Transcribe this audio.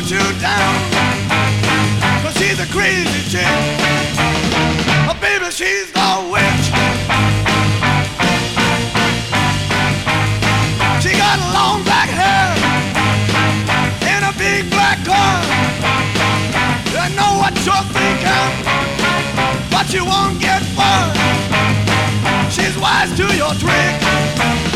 put you down. Cause she's a crazy chick. Oh, baby, she's the witch. She got long black hair in a big black car. I know what you're thinking, but you won't get far. She's wise to your trick.